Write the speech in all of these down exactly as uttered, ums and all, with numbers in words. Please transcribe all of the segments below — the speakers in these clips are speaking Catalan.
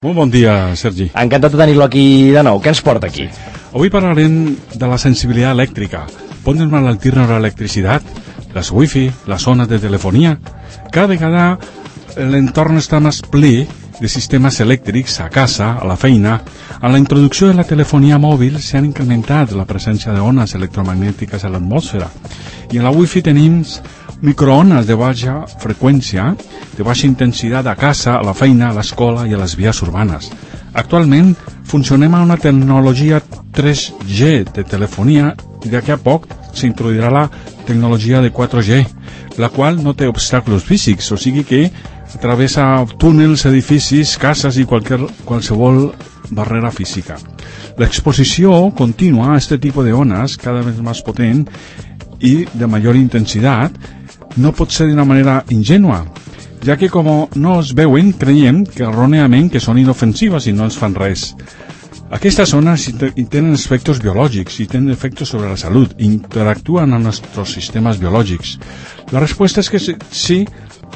Molt bon dia, Sergi. Encantat de tenir-lo aquí de nou. Què ens porta aquí? Avui parlarem de la sensibilidad eléctrica. ¿Podemos malaltirnos la electricidad? Las wifi, las zonas de telefonía. Cada vegada l'entorn està més ple de sistemes elèctrics a casa, a la feina. Amb la introducció de la telefonia mòbil s'han incrementat la presència d'ones electromagnètiques a l'atmosfera. I en la wifi tenim microones de baixa freqüència, de baixa intensitat a casa, a la feina, a l'escola i a les vies urbanes. Actualment funcionem amb una tecnologia tres G de telefonia i d'aquí a poc s'introduirà la tecnologia de quatre G, la qual no té obstacles físics, o sigui que travessa túnels, edificis, cases i qualsevol, qualsevol barrera física. L'exposició contínua a aquest tipus d'ones, cada vegada més potent i de major intensitat, no pot ser d'una manera ingènua, ja que com no es veuen, creiem que erròniament que són inofensives i no ens fan res. Aquestes zones tenen efectes biològics i tenen efectes sobre la salut, interactuen amb els nostres sistemes biològics. La resposta és que sí,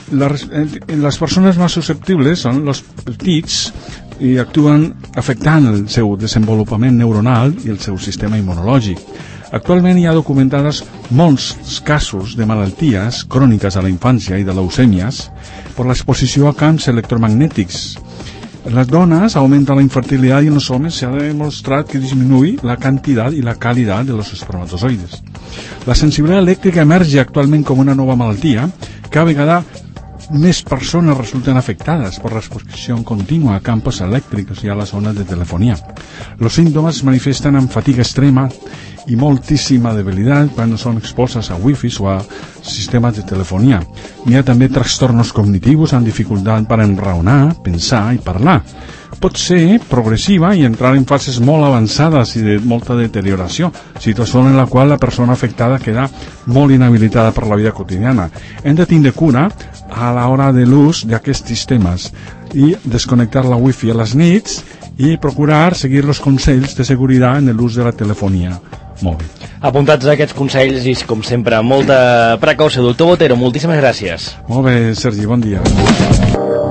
les persones més susceptibles són els petits i actuen afectant el seu desenvolupament neuronal i el seu sistema immunològic. Actualment hi ha documentades molts casos de malalties cròniques a la infància i de leucèmies per l'exposició a camps electromagnètics. En les dones augmenta la infertilitat i en els homes s'ha demostrat que disminuï la quantitat i la qualitat de los espermatozoides. La sensibilitat elèctrica emerge actualment com una nova malaltia. Cada vegada més persones resulten afectades per l'exposició contínua a campos elèctrics i a les zones de telefonia. Els símptomes es manifesten amb fatiga extrema i moltíssima debilitat quan són expostes a wifi o a sistemes de telefonia. Hi ha també trastornos cognitius amb dificultat per enraonar, pensar i parlar. Pot ser progressiva i entrar en fases molt avançades i de molta deterioració, situació en la qual la persona afectada queda molt inhabilitada per la vida quotidiana. Hem de tindre cura a l'hora de l'ús d'aquests sistemes i desconnectar la wifi a les nits i procurar seguir els consells de seguretat en l'ús de la telefonia mòbil. Apuntats a aquests consells i, com sempre, molta precaució. Doctor Botero, moltíssimes gràcies. Molt bé, Sergi, bon dia.